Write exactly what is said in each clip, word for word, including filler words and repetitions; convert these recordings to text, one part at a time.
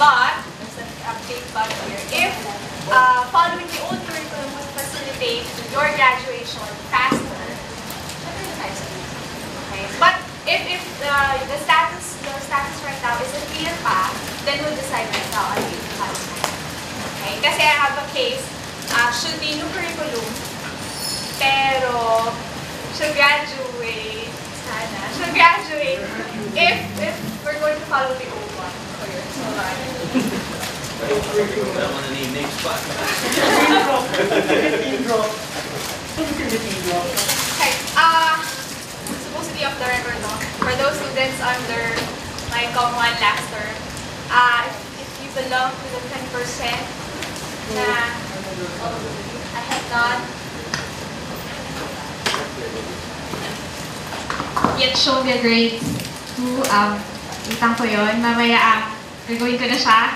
But, there's an update but here, if uh, following the old curriculum would facilitate your graduation faster, okay? But if, if uh, the status the status right now is a clear path, then we'll decide right now on the okay? Kasi I have a case, uh, should be new curriculum, pero should graduate, sana, should graduate if, if we're going to follow the old one. So, uh, okay, uh, supposed to be off the record, no? For those students under my Com one last term, uh, if, if you belong to the ten percent na I have not yet shown the grades to, um, itang ko yun. Mamaya, um, gagawin ko na siya.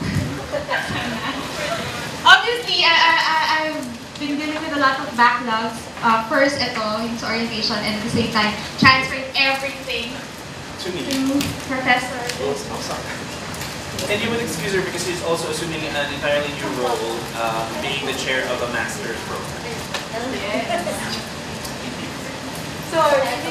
Obviously, I, I, I, I've been dealing with a lot of backlogs. Uh, first, ito, yung sa orientation, and at the same time, transferring everything to me. To Professor. And you would excuse her because she's also assuming an entirely new role, um, being the chair of a master's program. yes. So,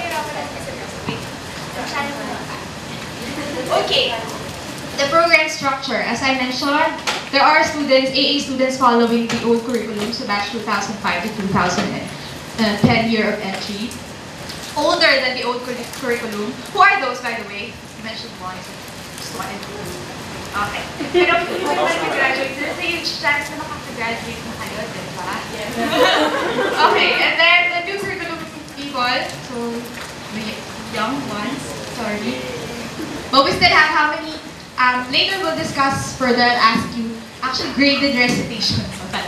okay. The program structure, as I mentioned, there are students, A A students following the old curriculum, so batch two thousand five to two thousand ten year of entry. Older than the old curriculum. Who are those, by the way? You mentioned one. Okay. Pero kung mag-graduate, there's a huge chance na makaka-graduate na kayo, diba? Yes. Okay, and then the new curriculum people, so the young ones, sorry. But we still have how many? Um, later we'll discuss further and ask you actually graded recitations.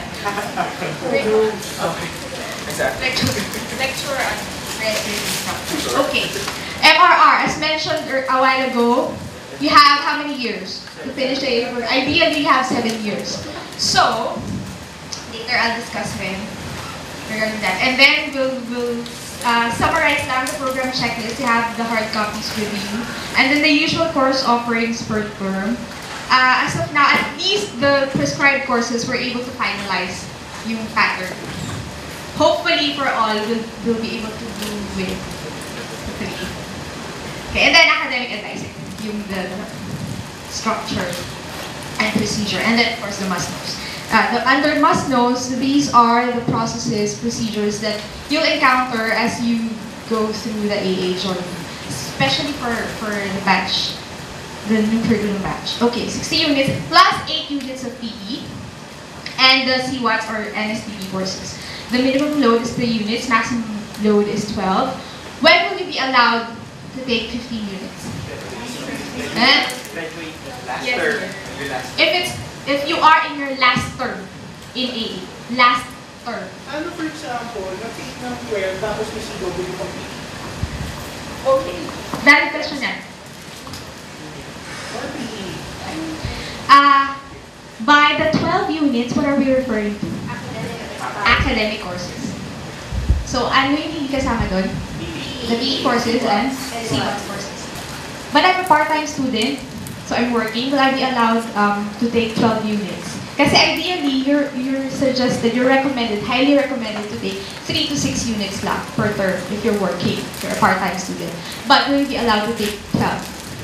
Okay. Exactly. Lecture, lecture on recitation. Okay. M R R, as mentioned a while ago, you have how many years to finish the A A program? Ideally, you have seven years. So, later I'll discuss when regarding that. And then we'll, we'll uh, summarize down the program checklist. You have the hard copies with you. And then the usual course offerings per term. Uh, as of now, at least the prescribed courses we're able to finalize yung pattern. Hopefully for all, we'll, we'll be able to do with three. Okay, and then academic advising, yung the structure and procedure, and then of course the must-knows. Uh, the, under must-knows, these are the processes, procedures that you'll encounter as you go through the A A journey, especially for, for the batch, the new curriculum batch. Okay, sixty units plus eight units of P E, and the C WATs or N S T P courses. The minimum load is three units, maximum load is twelve. When will you be allowed to take fifteen units? Eh? Yes. If it's if you are in your last term in A A, last term. Ano for example, na-take ng twelve tapos may C W pang P E? Okay. Valid question yan. Or P E? Uh, by the twelve units, what are we referring to? Academic courses. So, ano yung hindi kasama doon? The B E courses and C WATs courses. But I'm a part-time student, so I'm working. Will I be allowed um, to take twelve units? Kasi ideally, you're, you're suggested, you're recommended, highly recommended to take three to six units lang per term if you're working, if you're a part-time student. But will you be allowed to take twelve?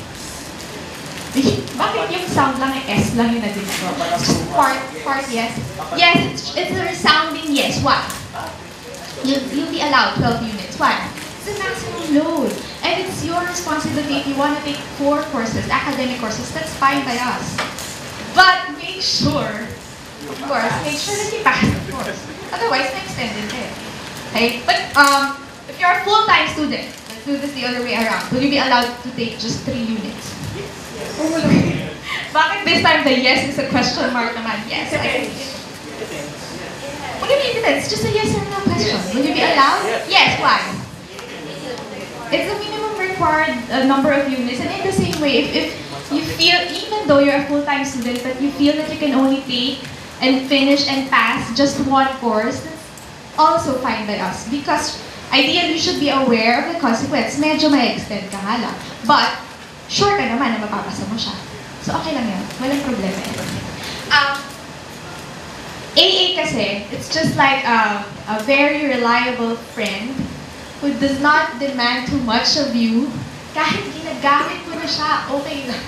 Bakit yung sound lang, yung S lang yung naging ko? Part, part, yes. Yes, it's, it's a resounding yes. Why? You'll, you'll be allowed twelve units. Why? It's the maximum load. And it's your responsibility if you want to take four courses, academic courses, that's fine by us. But make sure, of course, make sure that you pass the course. Otherwise, may extended it. Okay? But um, if you're a full-time student, let's do this the other way around. Will you be allowed to take just three units? Oh, bakit this time the yes is a question mark naman? Yes. I What do you mean depends? Just a yes or no question. Will you be allowed? Yes. Why? It's the minimum required uh, number of units, and in the same way, if, if you feel, even though you're a full-time student, but you feel that you can only take and finish and pass just one course, that's also fine by us. Because ideally, you should be aware of the consequence. Medyo may extend ka nga lang. But sure ka naman na mapapasa mo siya. So okay lang yan. Walang problema yan. Um, A A kasi, it's just like a, a very reliable friend who does not demand too much of you. Kahit ginagamit mo na siya, okay lang.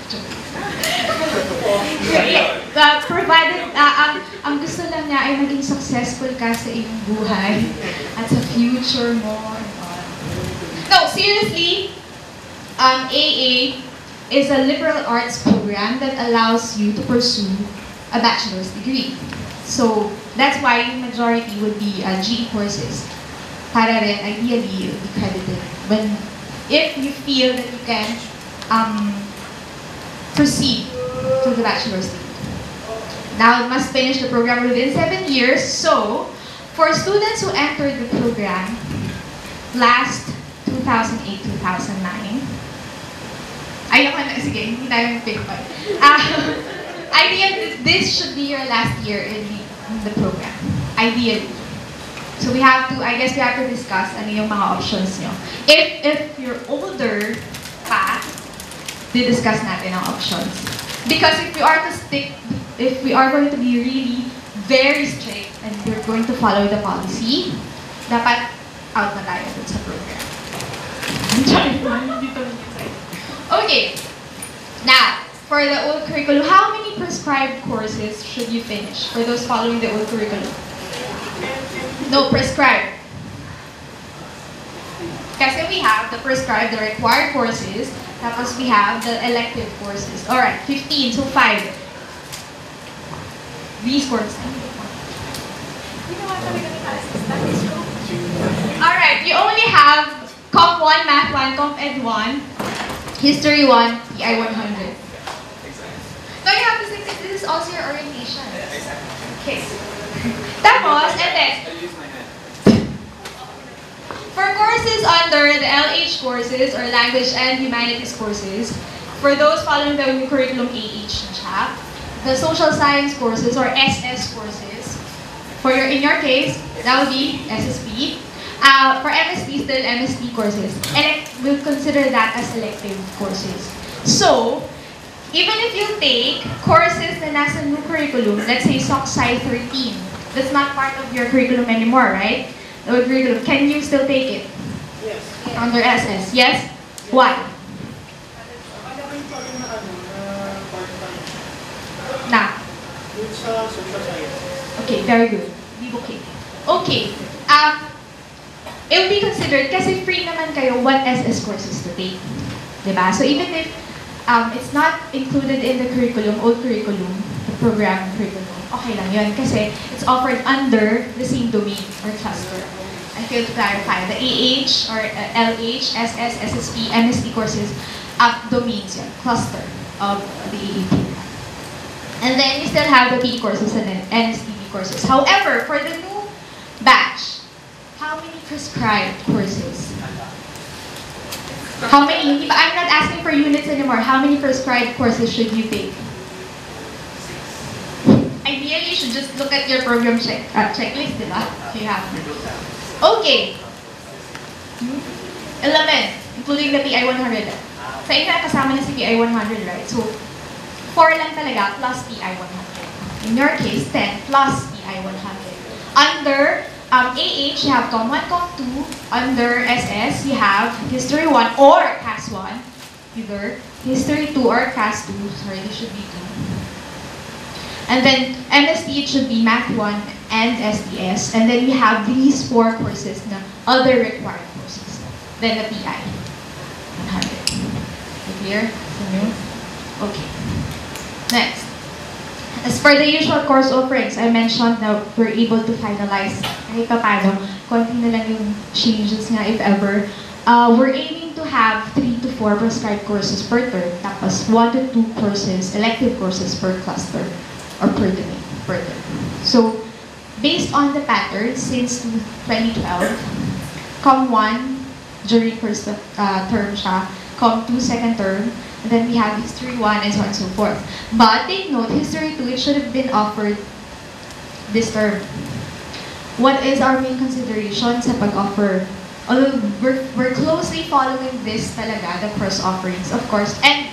uh, provided, uh, ang, ang gusto lang niya ay maging successful ka sa iyong buhay at sa future mo and all. No, seriously, um, A A is a liberal arts program that allows you to pursue a bachelor's degree. So, that's why yung majority would be uh, G E courses. Para rin, ideally, be credited. When, if you feel that you can um, proceed to the bachelor's degree. Now, you must finish the program within seven years. So, for students who entered the program last two thousand eight to two thousand nine, ayoko na, sige, hindi tayo mag-pinpoint. Uh, ideally, this should be your last year in the, in the program. Ideally. So we have to, I guess we have to discuss ano yung mga options nyo. If, if you're older pa, di-discuss natin ang options. Because if we are to stick, if we are going to be really very strict and we're going to follow the policy, dapat out na tayo dun sa program. Okay. Now, for the old curriculum, how many prescribed courses should you finish for those following the old curriculum? No, prescribed. Kasi we have the prescribed, the required courses, tapos we have the elective courses. Alright, fifteen, so five. These courses. Alright, you only have Com one, Math one, Com Ed one, History one, P I one hundred. No, you have to think that this is also your orientation. Okay. Tapos, and then, for courses under the L H courses or Language and Humanities courses, for those following the new curriculum A H siya, the Social Science courses or S S courses, for your in your case, that would be S S P. Uh, for M S P, still M S P courses. Elect, we'll consider that as elective courses. So, even if you take courses na nasa new curriculum, let's say S O C Sci thirteen, that's not part of your curriculum anymore, right? The old curriculum, can you still take it? Yes. Under S S, yes? Why? Ano ba yung pagin na ano, na part-time? Na. Yung sa social sciences. Okay, very good. Okay. Okay. Um, it will be considered kasi free naman kayo what S S courses to take. Diba? So even if um, it's not included in the curriculum, old curriculum, the program curriculum, okay lang yun kasi it's offered under the same domain or cluster. I failed to clarify. The A H or uh, L H, S S, S S P, M S P courses, up domains yun, cluster of the A A P. And then you still have the P E courses and then N S T B courses. However, for the new batch, how many prescribed courses? How many? I'm not asking for units anymore. How many prescribed courses should you take? Ideally, you should just look at your program check uh, checklist, di ba? You have. Okay. eleven, including the P I one hundred. Sa inyo, kasama na si P I one hundred, right? So, four lang talaga plus P I one hundred. In your case, ten plus P I one hundred. Under um, A H, you have Com one, Com two. Under S S, you have History one or C A S one. Either History two or C A S two. Sorry, this should be two. And then M S T, it should be Math one and S D S. And then we have these four courses na other required courses. Then the P I one hundred. Clear? Okay. Next. As for the usual course offerings, I mentioned na we're able to finalize kahit pa paano, konti na lang yung changes nga if ever. Uh, we're aiming to have three to four prescribed courses per term, tapos one to two courses, elective courses per cluster. Or per domain, per term. So, based on the pattern, since twenty twelve, Com one during first uh, term siya, Com two second term, and then we have History one and so on and so forth. But take note, History two, it should have been offered this term. What is our main consideration sa pag-offer? Although we're, we're closely following this talaga, the course offerings, of course, and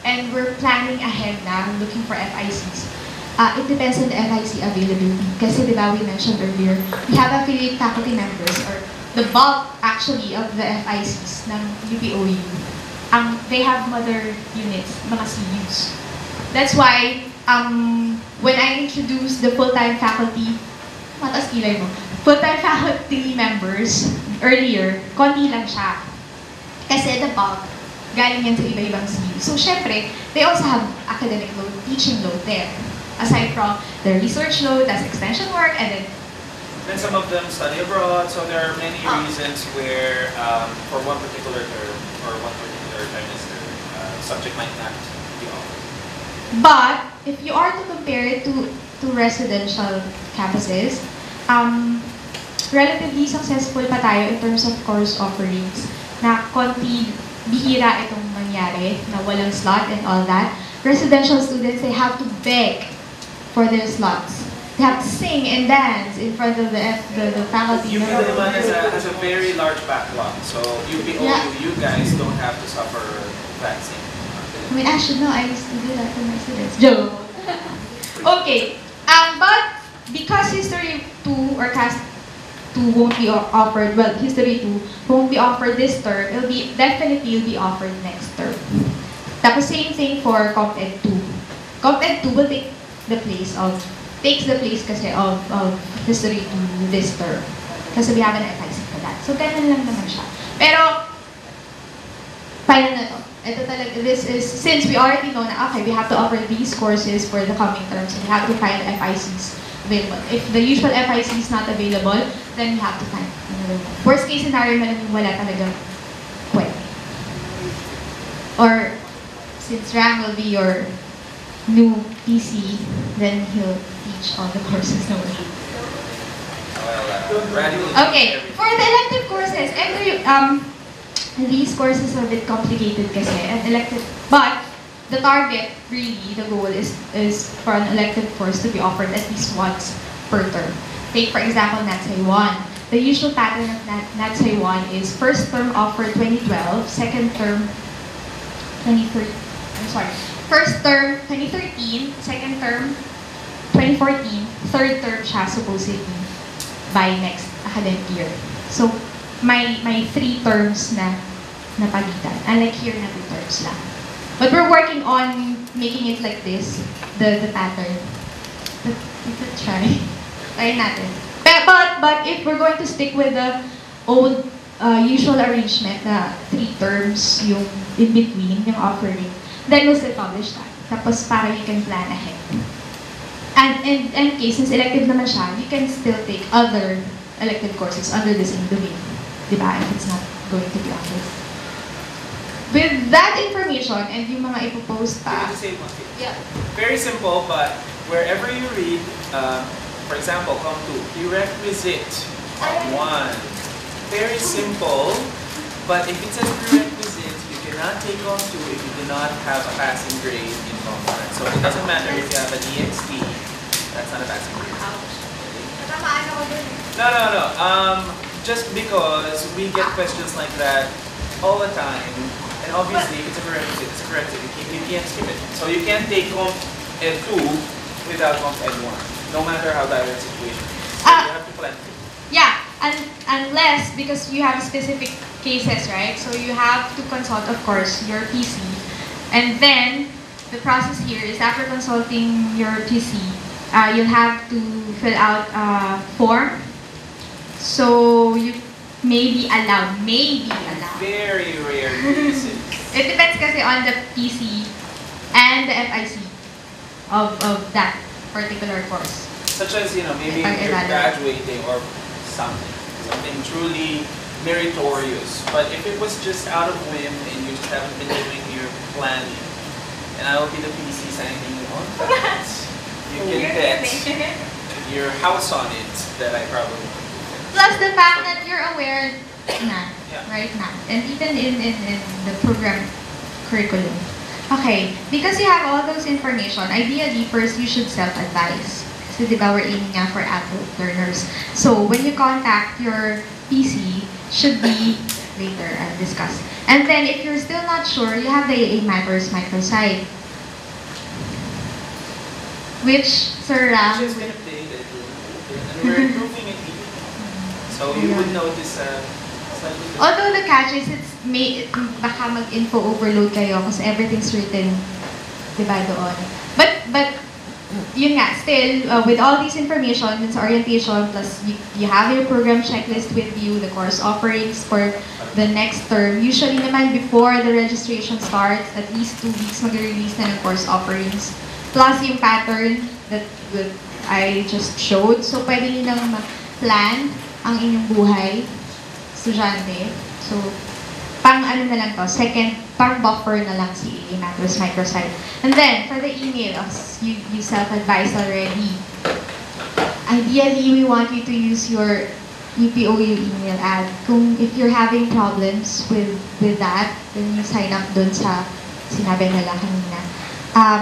and we're planning ahead na, looking for F I Cs. Uh, it depends on the F I C availability. Kasi di ba we mentioned earlier, we have affiliate faculty members, or the bulk actually of the F I Cs ng U P O U. Um, they have mother units, mga C Us. That's why, um, when I introduced the full-time faculty, mataas kilay mo, full-time faculty members earlier, konti lang siya. Kasi the bulk, galing yan sa iba-ibang C U. So, syempre, they also have academic load, teaching load there. Aside from the research load, that's extension work, and then Then some of them study abroad, so there are many Ah. reasons where um, for one particular term or one particular trimester, uh, subject might not be offered. but if you are to compare it to, to residential campuses, um, relatively successful pa tayo in terms of course offerings na konti bihira itong mangyari na walang slot and all that. Residential students, they have to beg for their slots. They have to sing and dance in front of the, the, the faculty. U P naman has a, has a very large backlog, so U P O U, Yeah. you guys don't have to suffer that same. I mean, actually, no, I used to do that to my students. Joke. Okay, um, but because History two or Cast two won't be o- offered, well, History two won't be offered this term, it'll be, definitely will be offered next term. Tapos same thing for Comp Ed two. Comp Ed two will take the place of, takes the place kasi of, of History two this term. Kasi we have an F I C for that. So, ganun lang naman siya. Pero, final na to. Ito talaga, this is, since we already know na, okay, we have to offer these courses for the coming terms, so we have to find F I Cs available. If the usual F I C is not available, then we have to find another one. Worst case scenario, malamang wala talaga pwede. Or, since Ram will be your new P C, then he'll teach all the courses na wala. Well, uh, radically Okay, everything. for the elective courses, every, um, these courses are a bit complicated kasi, and elective, but the target, really, the goal is, is for an elective course to be offered at least once per term. Take, for example, NATSAI one. The usual pattern of Nat NATSAI one is first term offered twenty twelve, second term twenty thirteen, I'm sorry, first term twenty thirteen, second term twenty fourteen, third term siya supposedly by next academic year. So, may may three terms na napalitan. Unlike here na two terms lang. But we're working on making it like this, the the pattern. But we could try. Try natin. But, but, but if we're going to stick with the old uh, usual arrangement na three terms yung in between, yung offering, then we'll still publish that. Tapos para you can plan ahead. And in any case, since elective naman siya, you can still take other elective courses under the same domain. Diba? If it's not going to be offered. With that information and yung mga ipopost Can I pa, just say one thing? Yeah. Very simple, but wherever you read, um, for example, come to prerequisite one. Very simple, but if it says prerequisite, you cannot take on two if you do not have a passing grade in Form one. So it doesn't matter if you have a D X T, that's not a passing grade. Natamaan ako dun eh. No, no, no. Um, just because we get questions like that all the time, and obviously if it's a prerequisite, it's a prerequisite. You can't, you can't skip it. So you can't take Comp Ed two without Comp Ed one, no matter how dire the situation is. So Ah. you have to plan it. yeah, un unless, because you have specific cases, right? So you have to consult, of course, your P C. And then, the process here is after consulting your P C, uh, you'll have to fill out a form. So you may be allowed, may be allowed. Very rare cases. It depends kasi on the P C and the F I C of, of that particular course. Such as, you know, maybe Pag you're evaluate. graduating or something. Something truly meritorious. But if it was just out of whim and you just haven't been doing your planning, and I will be the P C signing on that, you can bet your house on it that I probably won't. Plus the fact that you're aware na, Yeah. right now, and even in, in, in the program curriculum. Okay, because you have all those information, ideally first you should self-advise. Kasi di ba we're aiming nga for adult learners. So when you contact your P C, should be, later I'll discuss. And then if you're still not sure, you have the A A Matters microsite. Which, Sir Ram, Which has been updated. And we're improving it even. So you would notice uh, slightly different. although the catch is, it's may, baka mag-info overload kayo kasi everything's written, diba, doon. But, but, yun nga, still, uh, with all this information, it's orientation, plus you, you have your program checklist with you, the course offerings for the next term. Usually naman, before the registration starts, at least two weeks mag-release na ng course offerings. Plus yung pattern that, that I just showed. So, pwede nyo nang ma-plan ang inyong buhay, estudyante. So, pang ano na lang to, second, pang buffer na lang si A A Matters microsite. And then, for the emails, you, you self-advised already. Ideally, we want you to use your U P O U email ad. Kung if you're having problems with with that, then you sign up dun sa sinabi nila kanina. Um,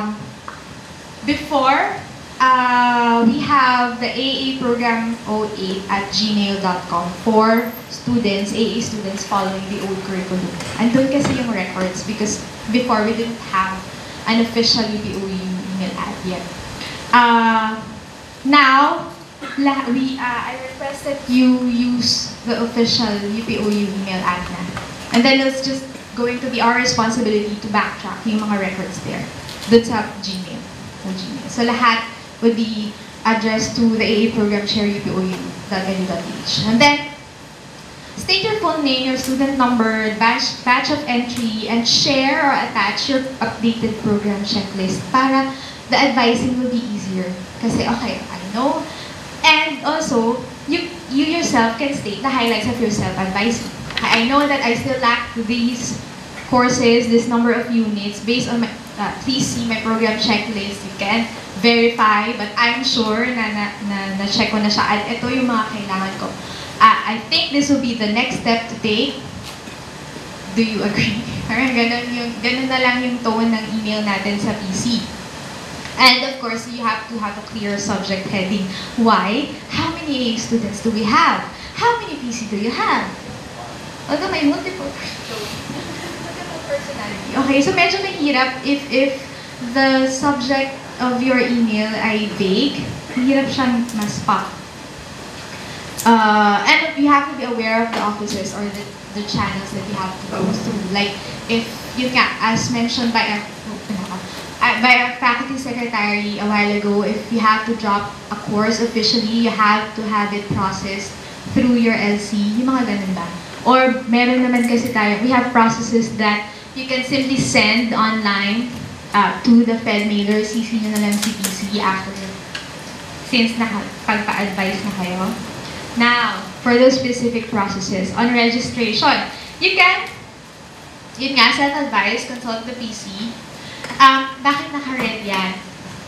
before, uh, we have the A A program oh eight at gmail dot com for students, A A students following the old curriculum. Andun kasi yung records because before we didn't have an official U P O U email ad yet. Uh, now, we uh, I requested you use the official U P O U email ad na. And then it's just going to be our responsibility to backtrack yung mga records there. Dun sa Gmail. Sa Gmail. So lahat would be addressed to the A A program share U P O U dot edu dot p h. And then, state your full name, your student number, batch, batch of entry, and share or attach your updated program checklist para the advising will be easier. Kasi, okay, I know. And also, you, you yourself can state the highlights of your self-advising. I know that I still lack these courses, this number of units. Based on my, uh, please see my program checklist. You can verify, but I'm sure na na-check ko na siya. At ito yung mga kailangan ko. Uh, I think this will be the next step to take. Do you agree? Parang ganun, yung, ganun na lang yung tone ng email natin sa P C. And of course, you have to have a clear subject heading. Why? How many A A students do we have? How many P C do you have? Although may multiple, multiple personality. Okay, so medyo mahirap if, if the subject of your email ay vague, mahirap siyang ma-spot. Uh, and you have to be aware of the offices or the, the channels that you have to go through. Like, if you can, as mentioned by a, uh, by a faculty secretary a while ago, if you have to drop a course officially, you have to have it processed through your L C, yung mga ganun ba? Or meron naman kasi tayo, we have processes that you can simply send online uh, to the Fed mailer, C C nyo na lang si P C after, since nakapagpa-advise na kayo. Now, for those specific processes, on registration, you can, yun nga, self-advise, consult the P C. Um, bakit naka-red yan?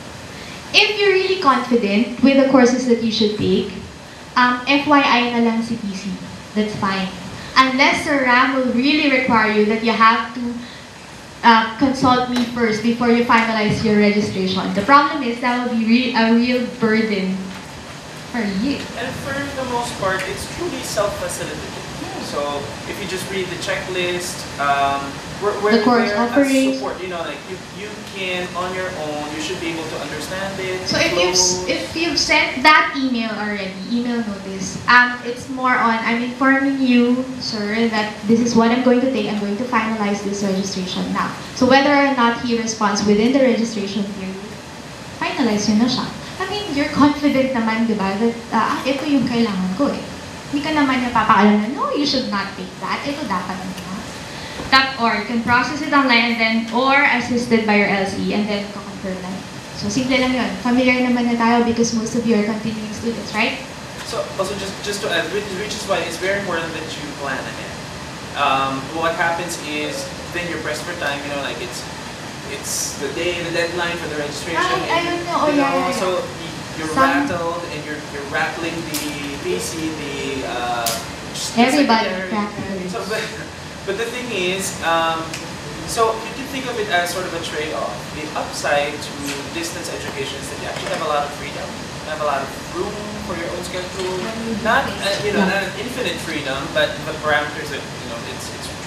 If you're really confident with the courses that you should take, um, F Y I na lang si P C. That's fine. Unless Sir Ram will really require you that you have to uh, consult me first before you finalize your registration. The problem is that will be re a real burden for you. And for the most part, it's truly self-facilitated. So if you just read the checklist, um, we're, we're the course there offerings. as support. You know, like you, you can on your own. You should be able to understand it. So if you've if you've sent that email already, email notice, um, it's more on I'm informing you, sir, that this is what I'm going to take. I'm going to finalize this registration now. So whether or not he responds within the registration period, finalize yun na siya. I mean, you're confident naman, di ba, that uh, ito yung kailangan ko eh. Hindi ka naman yung papakalam na, no, you should not take that. Ito dapat na. That, or you can process it online and then, or assisted by your L C and then confirm na. So, simple lang yun. Familiar naman na tayo because most of you are continuing students, right? So, also just, just to add, which, which is why it's very important that you plan ahead. Um, what happens is, then you're pressed for time, you know, like it's, it's the day, the deadline for the registration. Ay, I don't know. Oh, you yeah, know, yeah, yeah. So you're Some- rattled and you're you're rattling the P C, the uh, Everybody secretary. rattles. So, but, but the thing is, um, so you can think of it as sort of a trade-off. The upside to distance education is that you actually have a lot of freedom. You have a lot of room for your own schedule. Not uh, you know not an infinite freedom, but the parameters that you know it's it's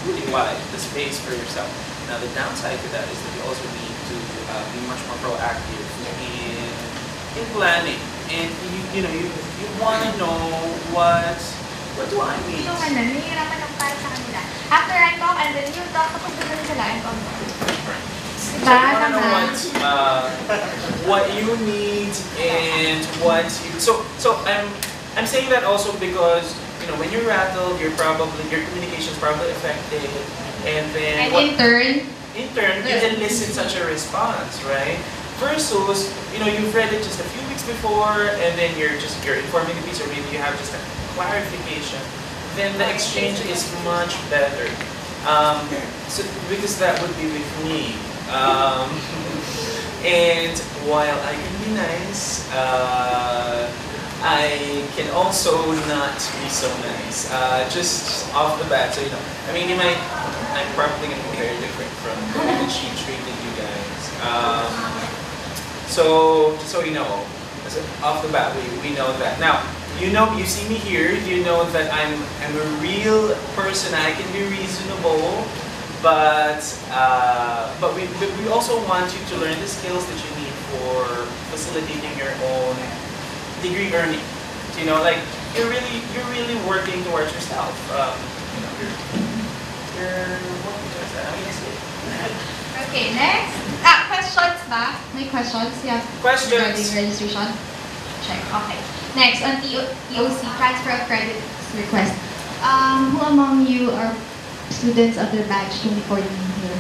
really wide, the space for yourself. Now the downside to that is that you also need to uh, be much more proactive in in planning, and you you know you you want to know what what do I need. Yung ano, nahihirapan ng para sa kanila. After I talk, and then you talk, kapag doon sila, and talk. So Diba? you want to know Tama. what uh, what you need and what you so so I'm I'm saying that also because you know when you're rattled, you're probably your communication is probably affected, and then And what, in turn, in turn, you elicit such a response, right? Versus, you know, you've read it just a few weeks before, and then you're just you're informing the piece, or maybe you have just a clarification. Then the exchange is much better. Um, so because that would be with me. Um, and while I can be nice, uh, I can also not be so nice. Uh, just off the bat, so you know, I mean, you might. I'm probably going to be very different from the way that she treated you guys. Um, so, just so you know, as a- off the bat, we, we know that. Now, you know, you see me here, you know that I'm, I'm a real person, I can be reasonable, but, uh, but we, but we also want you to learn the skills that you need for facilitating your own degree earning. So, you know, like, you're really, you're really working towards yourself. Um, you know, you're, you're working towards that. I mean, it's it. okay, next. Ah, questions ba? May questions? Yeah. Questions. Regarding registration? Check. Okay. Next, on T O C, transfer of credit request. Um, who among you are students of the batch twenty fourteen here?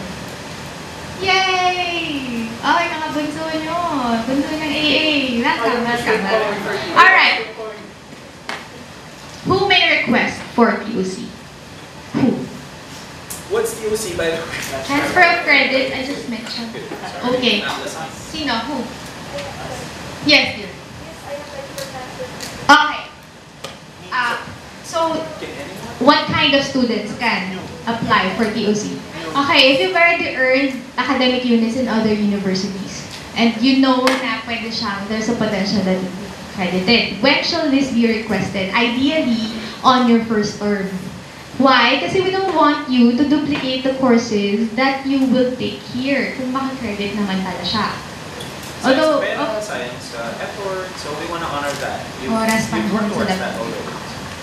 Yay! Okay, mga bunso nyo. Bunso ng A A. Welcome, welcome, welcome. Alright. Who may request for T O C? Who? What's T O C, by the way? Transfer of credit, I just mentioned. Sorry, Okay. not listening. Sino? Who? Yes, dear. Yes, I applied for transfer. Okay. Uh, so, Can anyone? what kind of students can apply for T O C? Okay, if you've already earned academic units in other universities, and you know na pwede siyang, there's a potential that it will be credited. When shall this be requested? Ideally, on your first term. Why? Kasi we don't want you to duplicate the courses that you will take here kung maka-credit naman pala siya. Although, Science, oh, science, uh, effort, so we want to honor that. You've, Oras you've worked panahon towards sila. that already.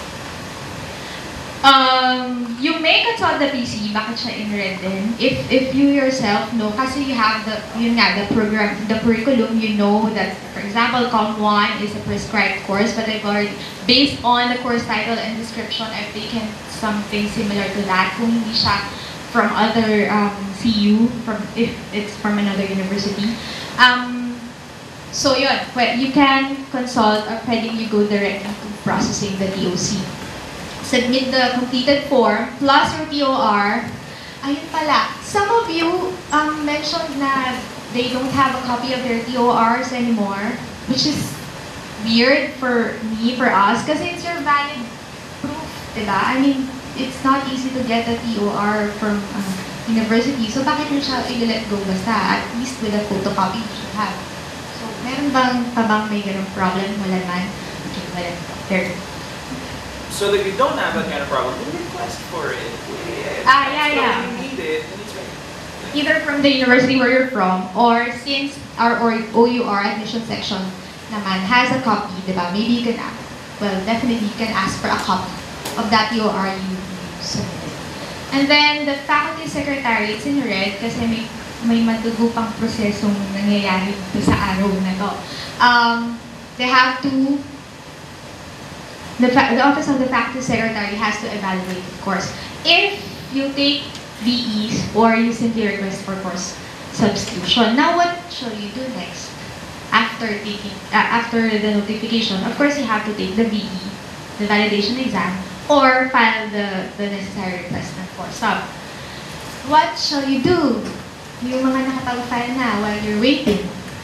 Um, you may consult the P C, bakit siya in red din? If if you yourself know, kasi you have the, yun nga, the program, the curriculum, you know that, for example, Com one is a prescribed course, but I've already, based on the course title and description, I've taken something similar to that, kung hindi siya from other um, C U, from if it's from another university. Um, so yun, pwe- you can consult, or pwedeng you go directly to processing the T O C. Submit the completed form plus your T O R. Ayun pala, some of you um, mentioned na they don't have a copy of their T O Rs anymore, which is weird for me, for us, kasi it's your valid proof, diba? I mean, it's not easy to get a T O R from uh, university, so bakit nyo siya i-let go basta? At least with a photocopy you should have. So, meron bang pa bang may ganung problem? Wala man? Okay, wala. There. So that you don't have that kind of problem, we request for it. Yeah. Ah, yeah, So yeah. when you need it, then it's ready. Either from the university where you're from, or since our or O U R admission section naman has a copy, diba? Maybe you can ask, well, definitely you can ask for a copy of that T O R you submitted. And then the faculty secretary, it's in red kasi may, may madugo pang prosesong nangyayari dito sa araw na to. Um, they have to The, fa- the Office of the Faculty Secretary has to evaluate, of course. If you take V Es or you simply request for course substitution. Now, what shall you do next? After taking, uh, after the notification, of course, you have to take the V E, the validation exam, or file the, the necessary request for sub. What shall you do? Yung mga nakapag-file na while you're waiting.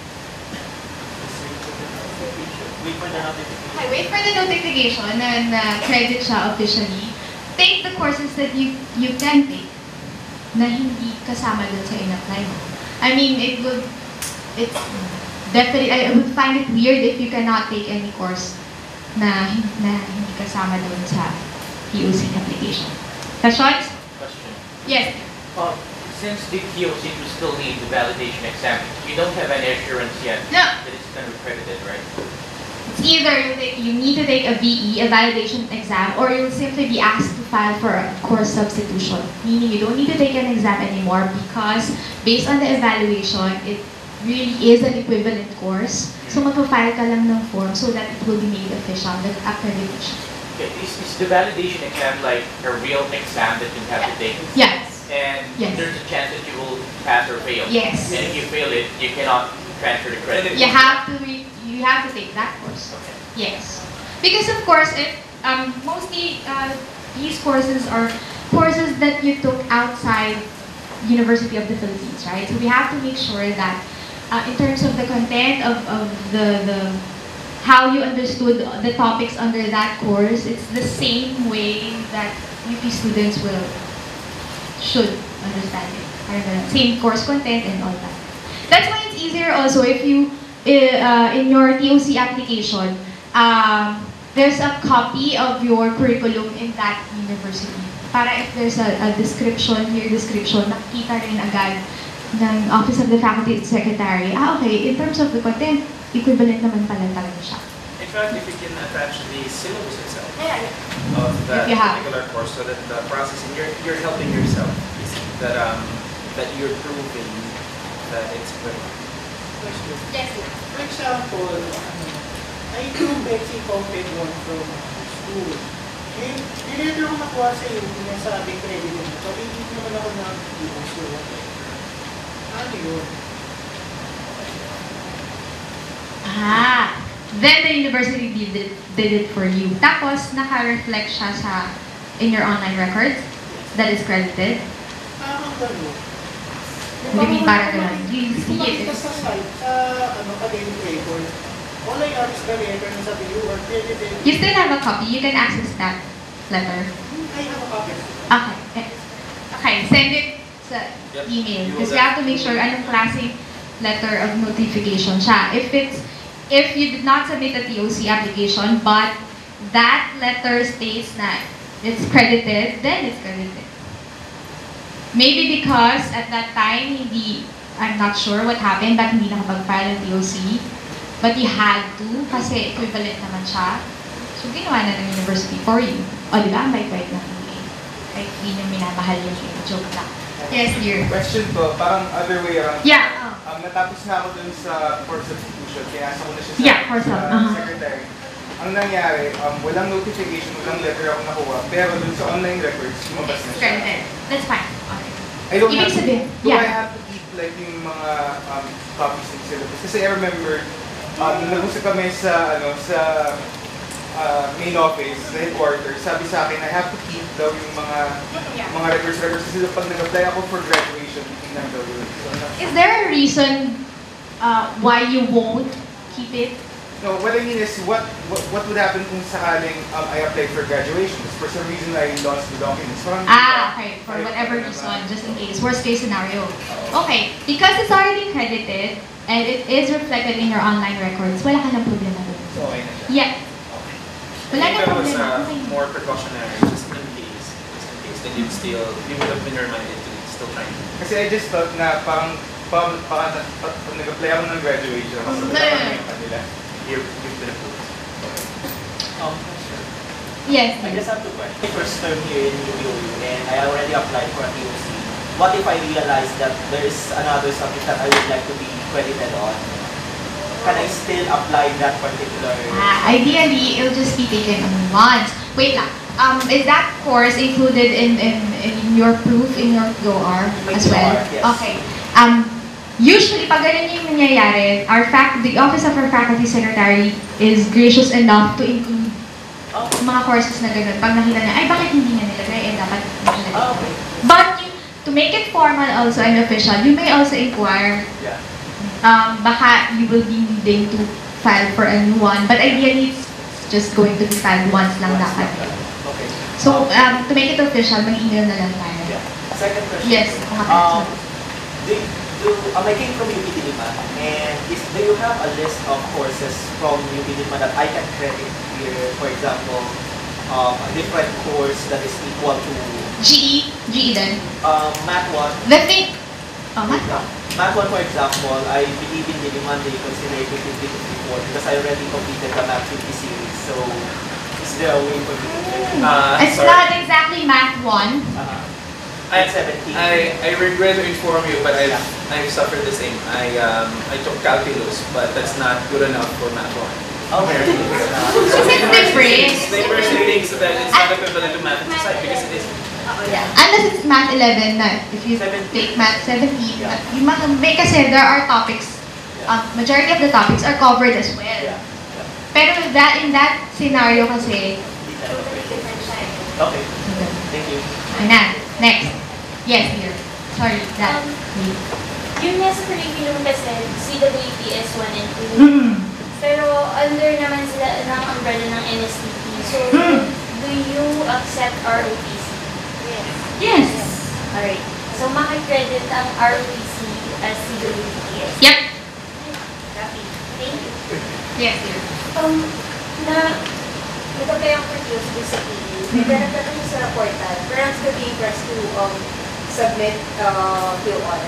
Wait for the notification. Okay, wait for the notification and uh, credit siya officially. Take the courses that you you can take na hindi kasama dun sa in-apply mo. I mean, it would, it's definitely, I would find it weird if you cannot take any course na, hin- na hindi kasama dun sa P O C application. Questions? Question. Yes. Uh, since the T O C will still need the validation exam, you don't have any assurance yet No. that it's going to be credited, right? It's either you, take, you need to take a V E, a validation exam, or you'll simply be asked to file for a course substitution. Meaning you don't need to take an exam anymore because based on the evaluation, it really is an equivalent course. So magpa-file ka lang ng form so that it will be made official, the accreditation. Okay, is, is the validation exam like a real exam that you have to take? Yes. And Yes. there's a chance that you will pass or fail. Yes. And if you fail it, you cannot transfer the credit. You have to re- you have to take that course. Okay. Yes. Because of course, it, um, mostly uh, these courses are courses that you took outside University of the Philippines, right? So we have to make sure that uh, in terms of the content of, of the, the how you understood the topics under that course, it's the same way that U P students will should understand it. Or the same course content and all that. That's why it's easier also if you uh, in your T O C application, um, there's a copy of your curriculum in that university. Para if there's a, a description, your description, nakikita rin agad ng Office of the Faculty Secretary. Ah, okay, in terms of the content, equivalent naman pala talaga siya. In fact, if you can attach the syllabus itself Yeah, yeah. of that If you have. particular course, so that the processing, you're, you're helping yourself, that um, that you're proving that it's good. Question. Yes. For example, ano, I do Betsy Comped one from school. Yung yung letter ko nakuha sa iyo, yung sabi credit mo. So, hindi naman ako na-use yun. Ano yun? Ah, then the university did it, did it for you. Tapos, naka-reflect siya sa in your online records that is credited. Parang gano'n. What do you mean parang gano'n? You see it. Sa site, sa ano, academic record, all I have is the letter na sabi you are credited. You still have a copy. You can access that letter. I have a copy. Okay. Okay, send it sa Yep. email. You Because will we have to make sure anong klase letter of notification siya. If it's, if you did not submit a T O C application, but that letter states na it's credited, then it's credited. Maybe because at that time, hindi, I'm not sure what happened, but hindi nakapag-file ng T O C. But you had to, kasi equivalent naman siya. So, ginawa na ng university for you. O, di ba? Ang bait-bait ng E A. Kahit hindi nyo minamahal yung E A. Joke lang. Yes, dear. Question to, parang other way around. Yeah. Um, natapos na ako dun sa course substitution, kaya nasa ko na siya sa, Yeah, course sa sub, uh-huh. secretary. Ang nangyari, um, walang notification, walang letter ako nakuha, pero dun sa online records, lumabas na siya. Credited. That's fine. Okay. I don't Ibig have to, sabihin, do I yeah. have to keep like yung mga um, copies ng syllabus? Kasi I remember, um, nung nag-usap kami sa, ano, sa uh, main office, sa headquarters, sabi sa akin, I have to keep daw yung mga Yeah. mga records records kasi pag nag-apply ako for graduation, tingnan daw yun. So, na- Is there a reason uh, why you won't keep it? No, what I mean is, what what, what would happen kung sakaling um, I applied for graduation? For some reason, I lost the documents. Parang, Ah, okay. For whatever reason, just in case. Worst case scenario. Okay. Because it's already credited and it is reflected in your online records, wala ka ng problema doon. So, okay na siya. Yeah. Wala I think nang that was problema. uh, Okay. more precautionary, just in case, just in case that you'd still, you would have been reminded to still try. Kasi I just thought na parang, parang, parang, parang, pag nag-apply ako ng graduation, mas No, no, wala no. yung kanila. You're, you've been approved. Um, Yes. I just have two questions. First term here in U P O U and I already applied for a T O C. What if I realize that there is another subject that I would like to be credited on? Can I still apply that particular? Ah, ideally, it'll just be taken only once. Wait lang. Um, is that course included in, in, in your proof, in your P O R My as P O well? R, yes. Okay. Um, usually, pag ganun yung nangyayari, our fac the Office of our Faculty Secretary is gracious enough to include Oh, mga courses na ganun. Pag nakita niya, ay bakit hindi niya nilagay, eh dapat nilagay. oh, okay. But you, to make it formal also and official, you may also inquire, Yeah. um, baka you will be needing to file for a new one. But ideally, it's just going to be filed once lang dapat. Okay. So, um, to make it official, mag-email na lang tayo. Yeah. Second question. Yes, Um, do, do, um, I came from U P Diliman, and is, do you have a list of courses from U P Diliman that I can credit here? For example, um, a different course that is equal to G E, G E then. Um, math one. The thing, oh, math. Math one, for example, I believe in the Monday consider it fifty fifty-four because I already completed the math fifty series. So, is there a way for me to do it? Uh, It's sorry. not exactly math one. Uh, I, seventeen. I, I regret to inform you, but I I suffered the same. I um I took calculus, but that's not good enough for math one. Okay. So it's different. The person thinks that it's not equivalent to math society because it is. Yeah. Unless it's math eleven na, if you seventeen. take math seventeen, Yeah. at yung mga, may kasi there are topics, uh, majority of the topics are covered as well. Yeah. Pero that, in that scenario kasi, Okay. Thank you. ayun na, next. Yes, dear. Sorry, that. Um, Yung nasa curriculum kasi, C W P S one and two. Mm. Pero under naman sila ng umbrella ng N S T P. So, Hmm. do you accept R O T C? Yes. Alright. So, makikredit ang R O T C as C W P S. Yep. Copy. Thank you. Yes, dear. Um, na, nag-apply ako for T O C sa P E. May pinagkata siya sa portal. Perhaps could be press to um, submit uh, P O R.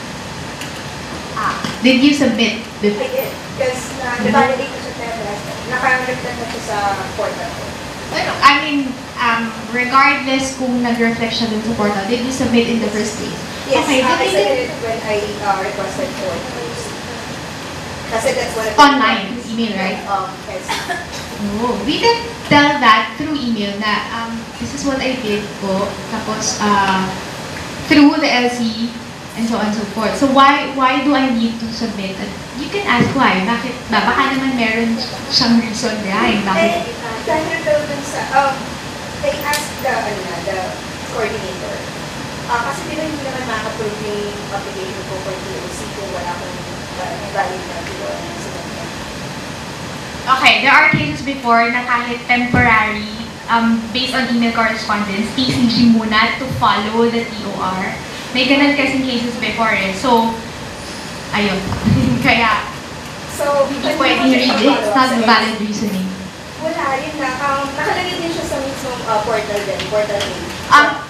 Ah, did you submit I before? did. Because na, na-validate ko siya tayo last time. Naka-reflect na siya sa portal ko. I mean, um, regardless kung nag-reflect siya dun sa portal, did you submit in the first place? Yes, Okay, uh, but I they submitted did it when I uh, requested for T O C. Kasi that's what online, email, right? Um, yes. Oh, we can tell that through email na um, this is what I did po, tapos uh, through the L C and so on and so forth. So why why do I need to submit? At you can ask why. Bakit ba? Baka naman meron siyang reason behind. Eh, Bakit? uh, dahil daw dun sa, um, they asked the, ano na, the coordinator. Ah, kasi di ba hindi naman maka-approve yung application ko for T O C kung wala akong uh, valid na T O R na sinunod. Okay, there are cases before na kahit temporary, um, based on email correspondence, T C G muna to follow the T O R. May ganun kasing cases before eh. So, ayun. Kaya, So, hindi pwedeng read it. It's not valid reasoning. Wala, yun na. Um, nakalagay din siya sa mismong uh, portal din, portal page. Um,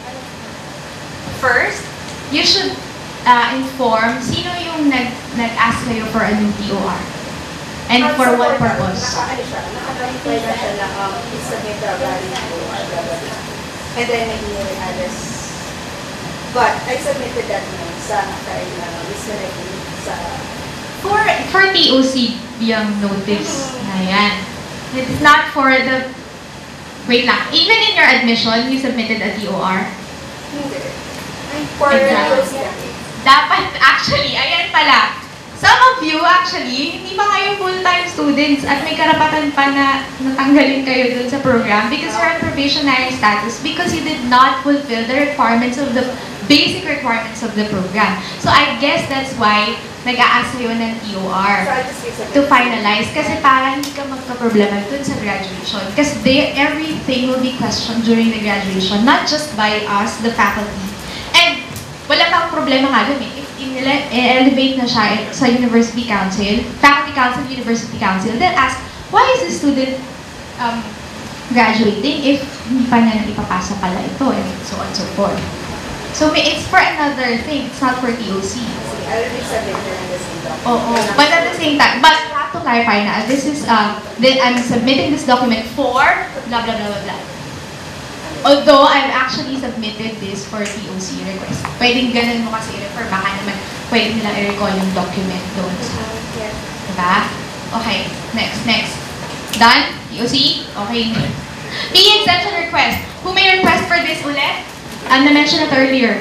first, you should uh, inform sino yung nag, nag-ask kayo for a new T O R. And Um, for sa what portal, purpose. Naka, ano siya, naka-notify na siya na um, submit the valid T O R, blah, blah, blah. And then may email address. But I submitted that naman sa kay uh, Miss Managing sa For, for T O C, yung notice. Ayan. It's not for the... Wait lang. Even in your admission, you submitted a T O R. hindi. For Exactly. T O C lang. Dapat, actually, ayan pala. Some of you, actually, hindi pa kayo full-time students at may karapatan pa na natanggalin kayo dun sa program because you're on probationary status because you did not fulfill the requirements of the basic requirements of the program. So I guess that's why nag-a-ask kayo ng T O So R I'll just resubmit. to finalize kasi para hindi ka magka-problema dun sa graduation. Kasi they, everything will be questioned during the graduation, not just by us, the faculty. And wala pang problema nga dun eh. If i-elevate na siya sa University Council, Faculty Council, University Council, then ask, why is the student um, graduating if hindi pa na ipapasa pala ito and so on and so forth. So may- it's for another thing, it's not for T O C. I'll resubmit na lang the same document. Oo, but at the same time, but you have to clarify na this is, uh, that I'm submitting this document for blah blah blah blah blah. Although I've actually submitted this for T O C request. Pwedeng ganun mo kasi i-refer, baka naman pwede nilang i-recall yung document doon sa, Yeah. diba? Okay, next, next. Done? T O C? Okay. P E exemption request. Who may request for this ulit? Um, na-mention it earlier.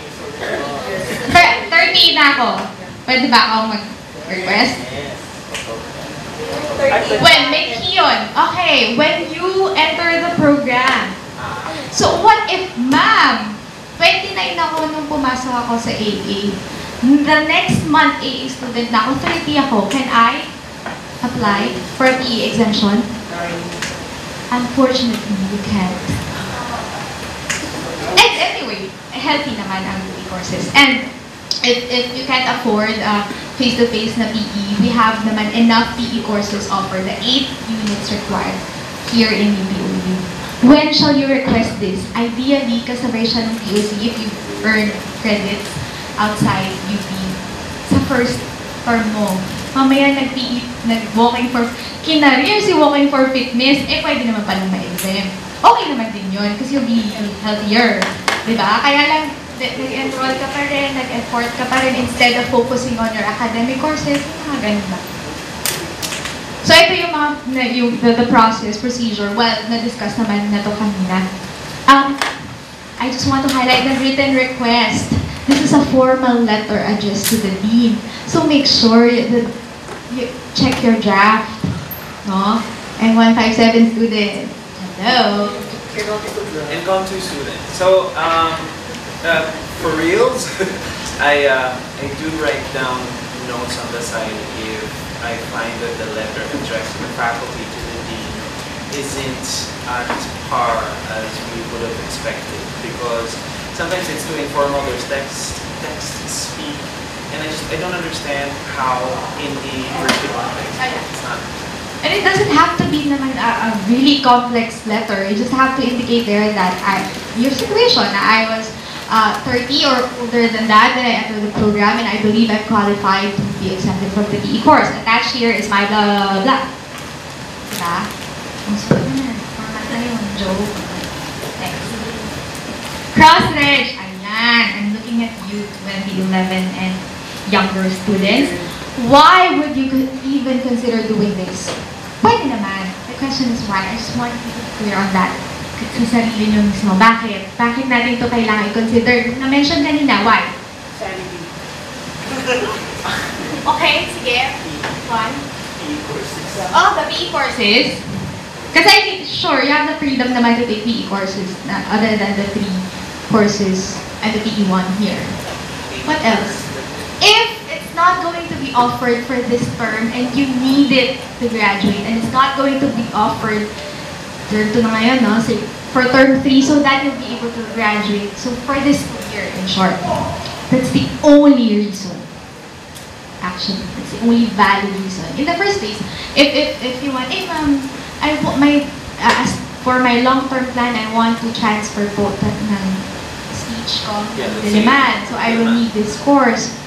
Thir- thirty na ako. Pwede ba ako mag-request? Yes. thirty. When, may key yun. Okay, when you enter the program. So what if, ma'am, twenty-nine ako nung pumasok ako sa A A. The next month, A A student na ako, thirty ako. Can I apply for P E exemption? Unfortunately, you can't. And anyway, healthy naman ang P E courses. And if, if you can't afford uh, face-to-face na P E, we have naman enough P E courses offered, the eight units required here in U P O U. When shall you request this? Ideally, kasabay siya ng T O C if you earn credits outside U P sa first term mo. Mamaya nag-P E, nag-walking for, kinareer si walking for fitness, eh pwede naman palang ma-exempt. Okay naman din yun, kasi you'll be healthier. Diba? Kaya lang, nag-enroll ka pa rin, nag-effort ka pa rin instead of focusing on your academic courses, mga ganun ba? So ito yung mga, yung, the, the process, procedure, well, na-discuss naman na to kanina. Um, I just want to highlight the written request. This is a formal letter addressed to the dean. So make sure that you check your draft, no? And one fifty-seven student, hello. And come to students. So, um, uh, for reals, I uh, I do write down notes on the side if I find that the letter addressed to the faculty to the dean isn't at par as we would have expected, because sometimes it's too informal. There's text, text speak, and I just I don't understand how in the university context it's not. And it doesn't have to be naman a, a really complex letter. You just have to indicate there that I, your situation, I was uh, thirty or older than that when I entered the program, and I believe I'm qualified to be exempted from the P E course. Attached here is my blah, blah, blah, blah. Diba? Ang sabi na, format na yun, joke. Next. Cross-reg. Ayan, I'm looking at you, twenty eleven and younger students. Why would you even consider doing this? Pwede naman. The question is why. I just want you to be clear on that. Sa sarili nyo mismo. Bakit? Bakit natin ito kailangan i-consider? Na-mention kanina, why? Sanity. Okay, sige. One. P E courses. Oh, the P E courses. Kasi I think, sure, you have the freedom naman to take P E courses na, other than the three courses and the P E one here. What else? If it's not going to be offered for this term and you need it to graduate, and it's not going to be offered term two na ngayon, no? So, for term three, so that you'll be able to graduate. So for this year, in short, that's the only reason. Actually, that's the only valid reason. In the first place, if if if you want, if um, I want my uh, as for my long-term plan, I want to transfer po ng speech ko Yeah, to that's Diliman. So I will need this course.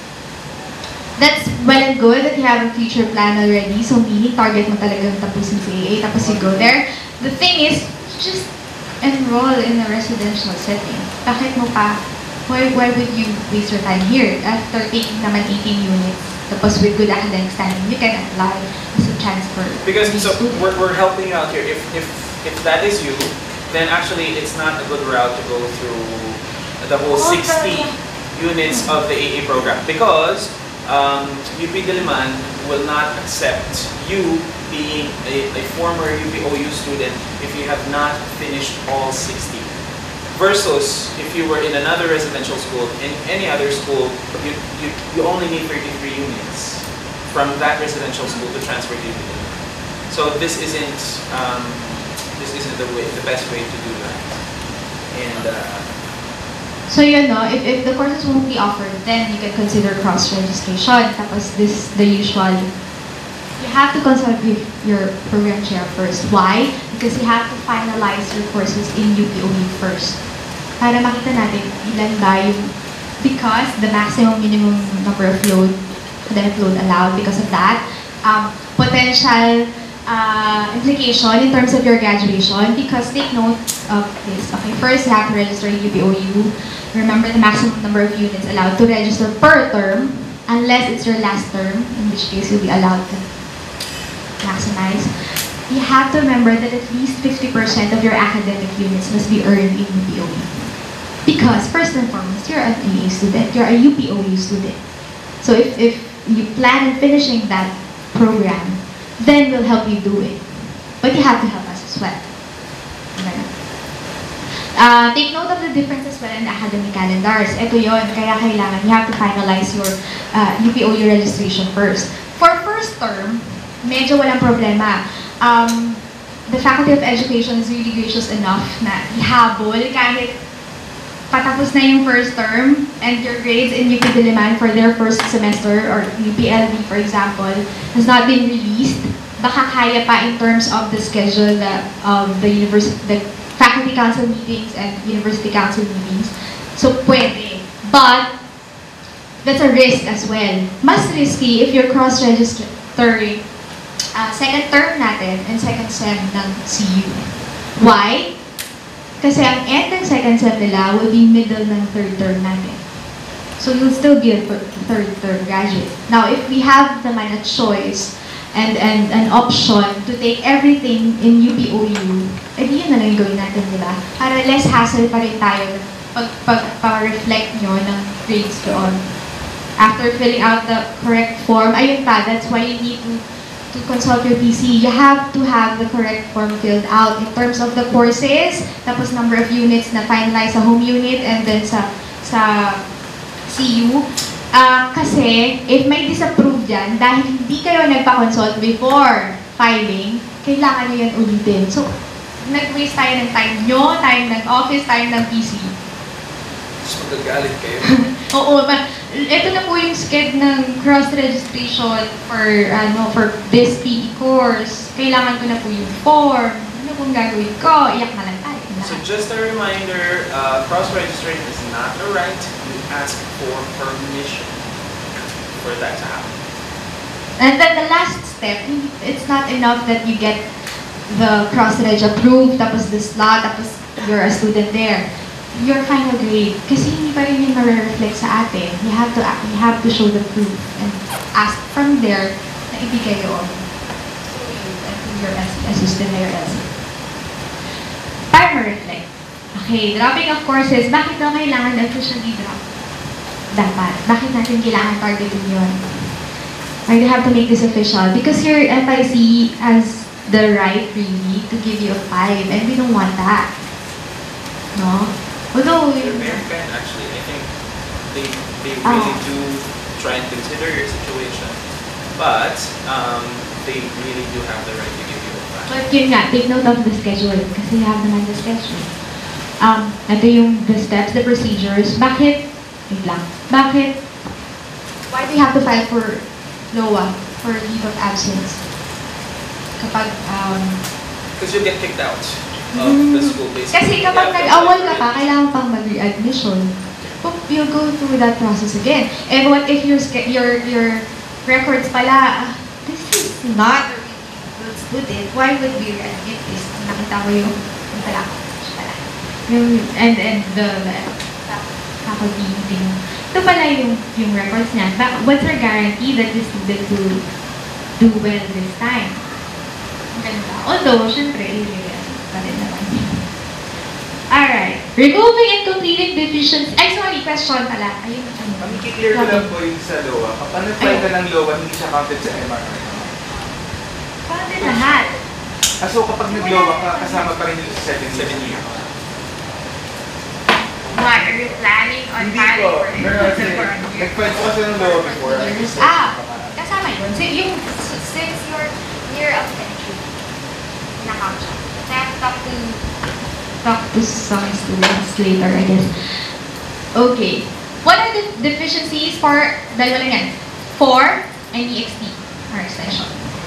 That's well and good that you have a future plan already. So meaning target mo talagang tapusin si A A, tapos you go there. The thing is, just enroll in a residential setting. Bakit mo pa? Why, why would you waste your time here? After taking naman eighteen units, tapos with good academic standing, you can apply as a transfer. Because so we're, we're helping you out here. If, if, if that is you, then actually it's not a good route to go through the whole sixty units of the A A program. Because um, U P Diliman will not accept you being a, a former U P O U student if you have not finished all sixty. Versus if you were in another residential school, in any other school, you, you, you only need thirty-three units from that residential school to transfer to U P Diliman. So this isn't um, this isn't the way, the best way to do that. And uh, so you know, if, if the courses won't be offered, then you can consider cross-registration. Tapos this the usual. You have to consult with your program chair first. Why? Because you have to finalize your courses in U P O U first. Para makita natin ilan ba yung, because the maximum minimum number of load, academic load allowed because of that, um, potential uh, implication in terms of your graduation, because take note of this. Okay, first you have to register in U P O U. Remember the maximum number of units allowed to register per term, unless it's your last term, in which case you'll be allowed to maximize. You have to remember that at least fifty percent of your academic units must be earned in U P O U. Because first and foremost, you're an A A student, you're a U P O U student. So if, if you plan on finishing that program, then we'll help you do it. But you have to help us as well. Uh, take note of the difference as well in the academic calendars. Ito yon, kaya kailangan, you have to finalize your uh, U P O U registration first. For first term, medyo walang problema. Um, the Faculty of Education is really gracious enough na ihabol kahit patapos na yung first term and your grades in U P Diliman for their first semester or U P L D, for example, has not been released. Baka kaya pa in terms of the schedule the, of the university, the faculty council meetings and university council meetings. So, pwede. But, that's a risk as well. Mas risky if you're cross-registering uh, second term natin and second sem ng C U. Why? Kasi ang end ng second sem nila will be middle ng third term natin. So you'll still be a third term graduate. Now, if we have naman a choice and, and an option to take everything in U P O U, edi yun na lang yung gawin natin, di ba? Para less hassle pa rin tayo pag, pag, pag-reflect nyo ng grades doon. After filling out the correct form, ayun pa, that's why you need to to consult your P C. You have to have the correct form filled out in terms of the courses, tapos number of units na finalize sa home unit and then sa sa C U. Uh, kasi, if may disapprove dyan, dahil hindi kayo nagpa-consult before filing, kailangan nyo yan ulitin. So, nag-waste tayo ng time nyo, time ng office, time ng P C. Mas magagalit kayo. Oo, ma ito na po yung sked ng cross-registration for ano for this P E course. Kailangan ko na po yung form. Ano pong gagawin ko? Iyak na lang tayo. So just a reminder, uh, cross-registration is not a right. You ask for permission for that to happen. And then the last step, it's not enough that you get the cross-reg approved, tapos the slot, tapos you're a student there. Your final grade, kasi hindi pa rin yung ma-reflect sa atin. You have to you have to show the proof and ask from there na ibigay yun to your assistant na your L C. Para ma-reflect. Okay, dropping of courses. Bakit daw kailangan officially drop? Dapat. Bakit natin kailangan targetin yun? Why do you have to make this official? Because your F I C has the right, really, to give you a five, and we don't want that. No? Although, They're very kind, actually. I think they, they really Oh. do try and consider your situation. But, um, they really do have the right to give you a plan. but yun nga, take note of the schedule kasi you have naman the schedule. Um, ito yung the steps, the procedures. Bakit? Wait lang. Bakit? Why do you have to file for LOA, for leave of absence? Kapag, um, Because you get kicked out of the school, basically. kasi You kapag have to nag-awol apply ka for pa, it. kailangan pang mag-readmission. You'll go through that process again. And what if your ske- your your records pala, ah, this is not a good student, why would we readmit this? Nakita ko yung, yung pala, siya pala. Yung, and, and the, the faculty meeting. Ito pala yung, yung records niya. But what's our guarantee that this student will do well this time? Ganun ba? Although, syempre, i-reassess pa rin naman. Alright. Removing and completing deficiencies. Ay, sorry, question pala. Ayun, ano. Ang i-clear ko lang po yung sa LOA. Kapag nag-file ka ng LOA, hindi siya counted sa M R R. Paano din lahat? Ah, so kapag nag-LOA ka, kasama pa rin yung sa seven Seven years. years. What, are you planning on Hindi filing po. for it? Pero kasi, nag-file ko kasi ng LOA before. Ah, kasama yun. So, yung, since your year of entry, na-count siya. So, I have to talk to, talk to some students later, I guess. Okay. What are the deficiencies for, dalawa lang yan, for N E X T, or extension?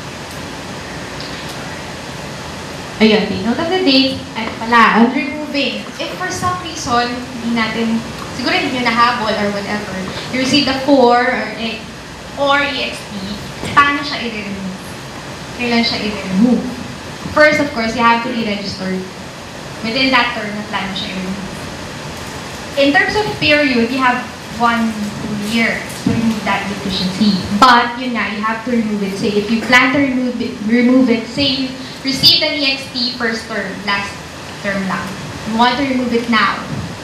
Ayun, take note of the date. Ay, pala, on removing. If for some reason, hindi natin, siguro hindi nyo nahabol or whatever, you receive the four or, eh, or E X T, paano siya i-remove? Kailan siya i-remove? First, of course, you have to be registered. Within that term, na plano siya i-remove. In terms of period, you have one year to remove that deficiency. But, yun nga, you have to remove it. Say, if you plan to remove it, remove it, say you received an E X T first term, last term lang. You want to remove it now.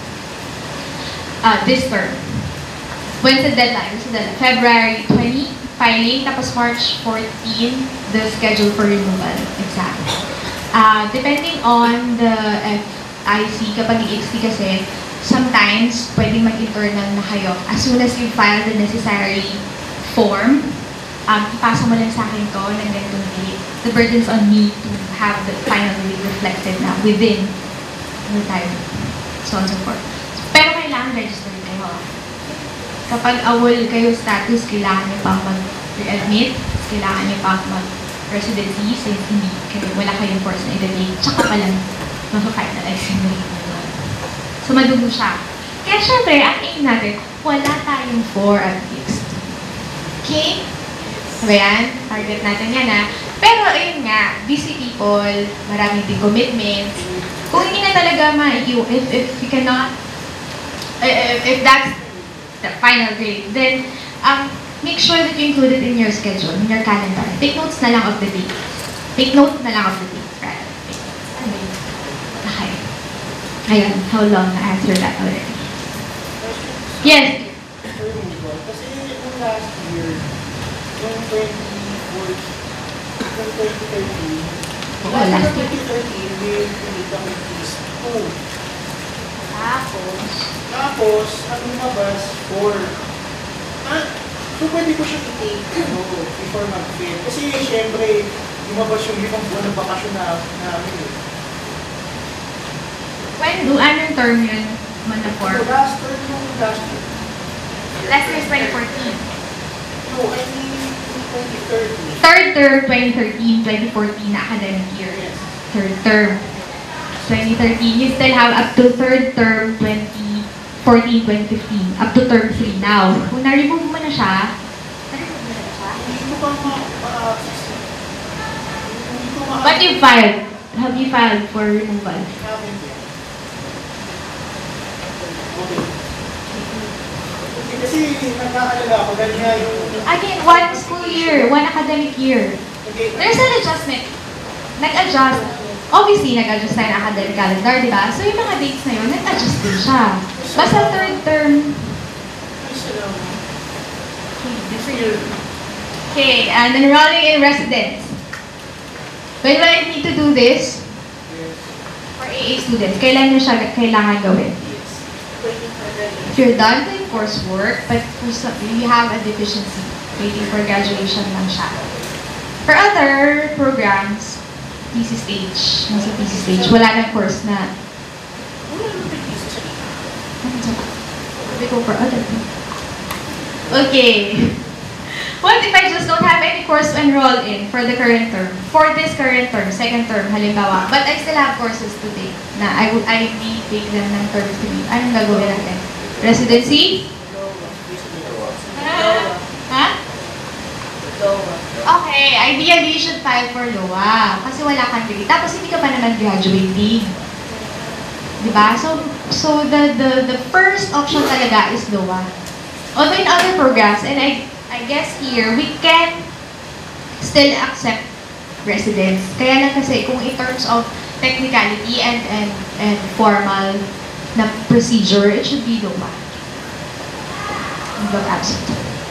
Uh, this term. When's the deadline? When's the deadline? February twentieth, filing, tapos March fourteenth, the schedule for removal exam. Uh, depending on the F I C, kapag E X T kasi, sometimes, pwedeng mag-internal na kayo. As soon as you file the necessary form, um, ipasa mo lang sa akin to ng ganitong date. The burden's on me to have the finally reflected na within the time. So on and so forth. Pero kailangan register kayo. Kapag awol kayo status, kailangan nyo pang mag-readmit, kailangan nyo pang mag-residency, since hindi kayo, wala kayong course na i-delay, tsaka pa lang mapafinalize yung grade. So, madugo siya. Kaya syempre, ang aim natin, wala tayong four at least. Okay? Diba yan? Target natin yan, ha? Pero, ayun nga, busy people, maraming din commitments. Kung hindi na talaga ma-you, if, if you cannot, if, if that's the final grade, then, um, make sure that you include it in your schedule, in your calendar. Take notes na lang of the date. Take note na lang of the date, right? Okay. Ayun, how long na answer that already? Yes. Kasi yung last year, yung twenty fourteen, yung twenty thirteen, Oo, last last year twenty thirteen, may pinita ko is two. Tapos, Tapos, ang lumabas, four. Ah, so pwede ko siya i-take, ano, before mag-fit. Kasi syempre, lumabas yung limang buwan ng bakasyon na namin eh. when do, anong term yun? Man na So four? last term yung last year. Last year is twenty fourteen. No, I mean, twenty thirteen. Third term, twenty thirteen, twenty fourteen na academic year. Yes. Third term, twenty thirteen. You still have up to third term, twenty fourteen, twenty fifteen. Up to term three now. Kung na-remove mo na siya, na-remove mo na siya? Hindi ko pa ma-access. Hindi ko ma- But you filed. Have you filed for removal? Haven't yet. Okay. Okay, kasi nagkaalala ako dahil nga yung... Again, one school year, one academic year. Okay. There's an adjustment. Nag-adjust. Obviously, nag-adjust tayo ng academic calendar, di ba? So, yung mga dates na yun, nag-adjust din siya. Basta third term. Isa lang. This year. Okay, and enrolling in residence. When do I need to do this? For A A students, kailan nyo siya kailangan gawin? If you're done with coursework, but for some, you have a deficiency, waiting for graduation lang siya. For other programs, thesis stage, nasa thesis stage, wala nang course na. We go for other things. Okay. What if I just don't have any course to enroll in for the current term? For this current term, second term, halimbawa. But I still have courses to take na I would I may take them ng term three. Anong gagawin natin? Residency? Ha? Okay, ideally you should file for L O A. Kasi wala kang degree. Tapos hindi ka pa naman graduating. Diba? So, so the, the, the first option talaga is L O A. Although in other programs, and I, I guess here, we can still accept residents. Kaya lang kasi kung in terms of technicality and, and, and formal na procedure, it should be L O A. Not absent.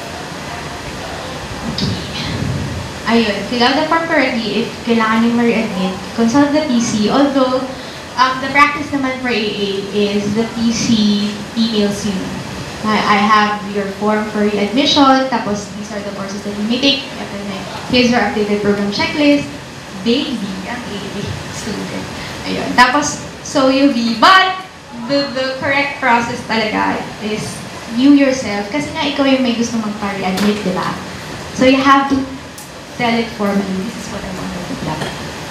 Okay. Ayun, fill out the form correctly. If kailangan nyo ma-readmit, consult the P C. Although, um, the practice naman for A A is the P C emails you. I, I have your form for readmission, tapos these are the courses that you may take. And then, here's your updated program checklist. Baby, ang A A student. Ayun. Tapos, so you'll be, but the, the correct process talaga is you yourself, kasi nga ikaw yung may gusto magpa-readmit, di ba? So you have to tell it formally. This is what I wanted to tell.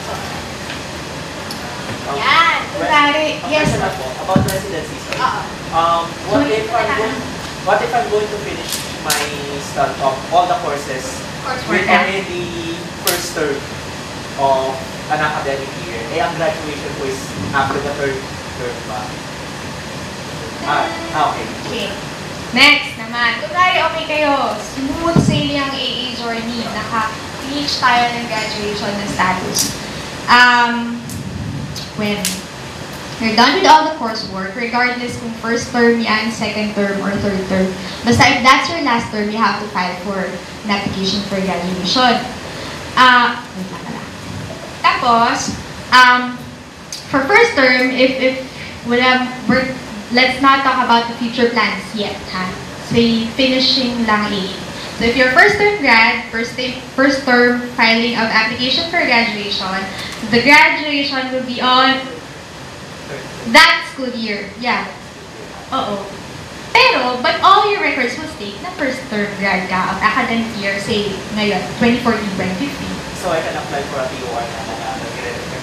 Yan! Kunwari, yes. Question ako about residency, sorry. Oo. Um, what if I'm going, what if I'm going to finish my start of all the courses Coursework, with yeah. only the first term of an academic year? Eh, ang graduation ko is after the third term ba? Ah, ah, okay. Okay. Next naman. Kunwari, okay kayo. Smooth sailing ang A A journey. Naka-reach tayo ng graduation na status. Um, when you're done with all the coursework, regardless kung first term yan, second term, or third term, basta if that's your last term, you have to file for an application for graduation. Uh, wait lang pala. Tapos, um, for first term, if, if wala, we're, let's not talk about the future plans yet, ha? Say, finishing lang A A. So if you're first term grad, first, first term filing of application for graduation, the graduation will be on that school year. Yeah. Oo. Pero, but all your records will state na first term grad ka of academic year, say, ngayon, twenty fourteen, twenty fifteen. So I can apply for a T O R na na nag-re-recommend.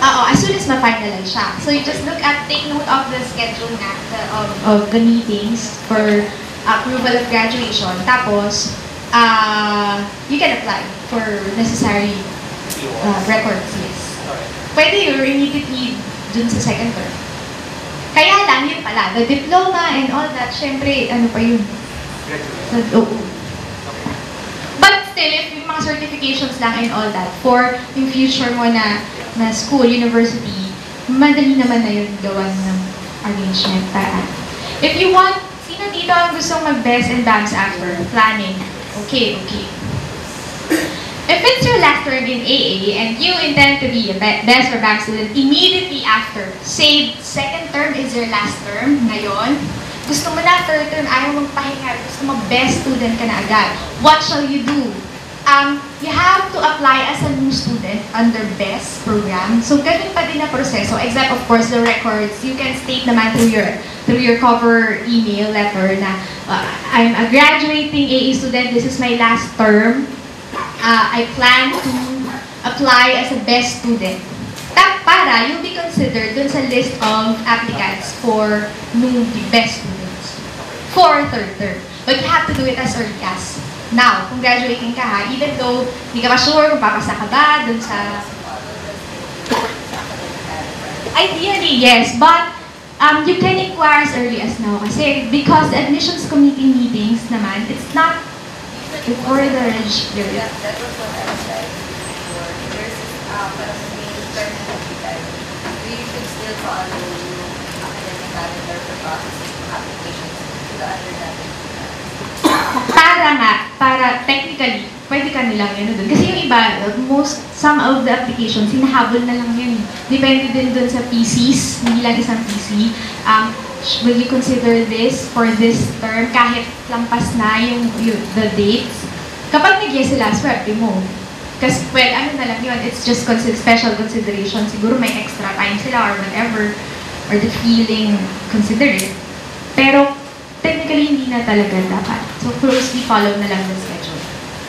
Oo, as soon as ma-finalize siya. So you just look at, take note of the schedule nga the, of, of the meetings for approval of graduation. Tapos, uh, you can apply for necessary uh, records, yes. Pwede yun immediately dun sa second term. Kaya lang, yun pala, the diploma and all that, syempre, ano pa yun? So, oo. But still, if yung mga certifications lang and all that, for yung future mo na, na school, university, madali naman na yun gawan ng arrangement. Para. If you want, sino dito ang gustong mag-best and BAMS after? Planning. Okay, okay. If it's your last term in A A and you intend to be a best or BAMS student immediately after, say second term is your last term ngayon, gusto mo na third term, ayaw mong pahinga, gusto mo best student ka na agad, what shall you do? Um, you have to apply as a new student under BEST program. So, ganun pa din na proseso, except of course the records. You can state naman through your through your cover email letter na uh, I'm a graduating A A student, this is my last term. Uh, I plan to apply as a BEST student. Tap para you'll be considered dun sa list of applicants for new BEST students for third term. But you have to do it as early as now. Kung graduating ka ha, even though hindi ka pa sure kung papasa ka ba dun sa... Ideally, yes. But um, you can inquire as early as now kasi because the admissions committee meetings naman, it's not before the registration. Yeah, that was what I was saying before. There's uh, parang may terminal time. We should still follow yung academic calendar for processing applications to the undergraduate. Para nga, para technically, pwede ka nilang yun doon. Kasi yung iba, most, some of the applications, hinahabol na lang yun. Depende din doon sa P Cs, hindi lang isang P C. Um, will you consider this for this term kahit lampas na yung, yung the dates? Kapag nag-yes sila, swerte mo. Kasi, well, ano na lang yun, it's just consider, special consideration. Siguro may extra time sila or whatever, or the feeling considerate. Pero, technically, hindi na talaga dapat. So, closely follow na lang the schedule.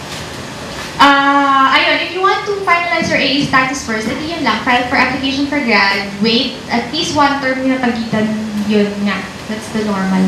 Uh, ayun, if you want to finalize your A A status first, ito yun lang, file for application for grad, wait, at least one term yung pagitan yun nga. That's the normal.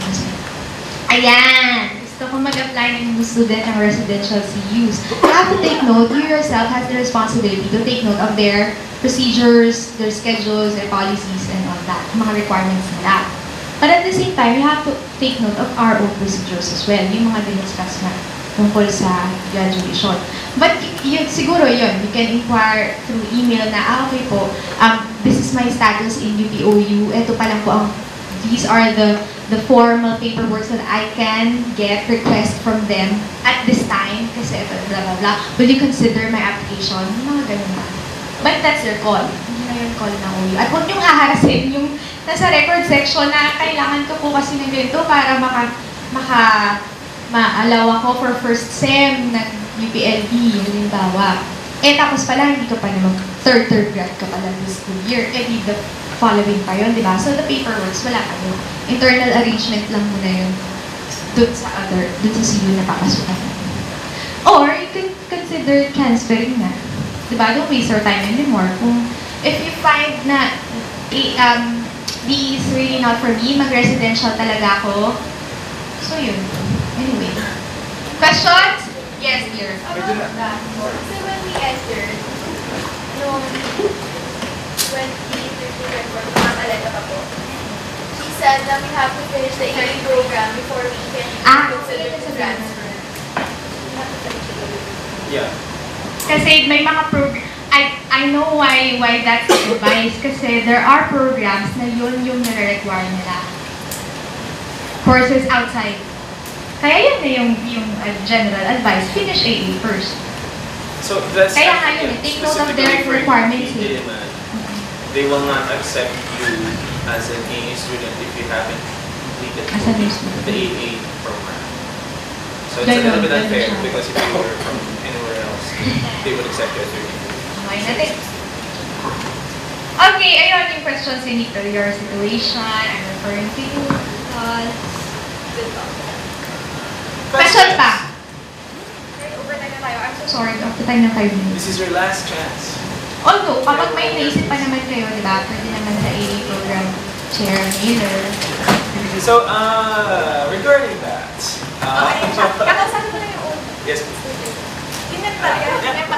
Ayan! Gusto ko mag-apply ng new student ng residential C Us. You have to take note, you yourself has the responsibility to take note of their procedures, their schedules, their policies, and all that, mga requirements nila. But at the same time, you have to take note of our own procedures as well, yung mga diniscuss na tungkol sa graduation. But yun, siguro yun, you can inquire through email na, ah, okay po, um, this is my status in U P O U, eto pa lang po ang, these are the the formal paperwork that I can get request from them at this time, kasi ito, blah, blah, blah. Will you consider my application? Yung mga ganun ba? But that's your call. Hindi na yung call ng O U. At huwag niyong haharasin yung nasa record section na kailangan ko po kasi ng ganito para maka, maka, ma-allow ako for first sem ng U P L B, halimbawa. Eh, tapos pala, hindi ka pa naman third, third grad ka pala this school year. Eh, di the following pa yun, di ba? So, the paperworks, wala pa yun. Internal arrangement lang muna yun dun sa other, dun sa C U na papasukan. Or, you can consider transferring na. Di ba? Don't waste your time anymore. Kung, if you find na, eh, um, this is really not for me, mag-residential talaga ako. So, yun. Anyway. Questions? Yes, dear. About that, kasi when we entered, nung twenty fifteen report, nakakaleta pa po, she said that we have to finish the A A program before we can Ah, consider okay, to transfer. Yeah. Kasi may mga program, I I know why why that's advice kasi there are programs na yun yung nare-require nila. Courses outside. Kaya yun na yung, yung uh, general advice, finish A A first. So that's Kaya nga yun, take note of their requirements. They, they will not accept you as an A A student if you haven't completed As a new student. the A A program. So it's Ganun, a little bit ganun unfair siya. because if you were from anywhere else, they would accept you as your A A. Okay, natin. Okay, ayun yung questions you need to your situation. I'm referring to you. Thoughts. Good luck. Questions pa? Okay, overtime na tayo. I'm so Sorry, after time ng five minutes. This is your last chance. Although, kapag may naisip pa naman kayo, di ba, pwede naman sa A A program, chair, mailer. So, uh, regarding that, Oh, uh, ayun siya. Kakasabi ko na yung old yes, student. Yun yan pala. Yan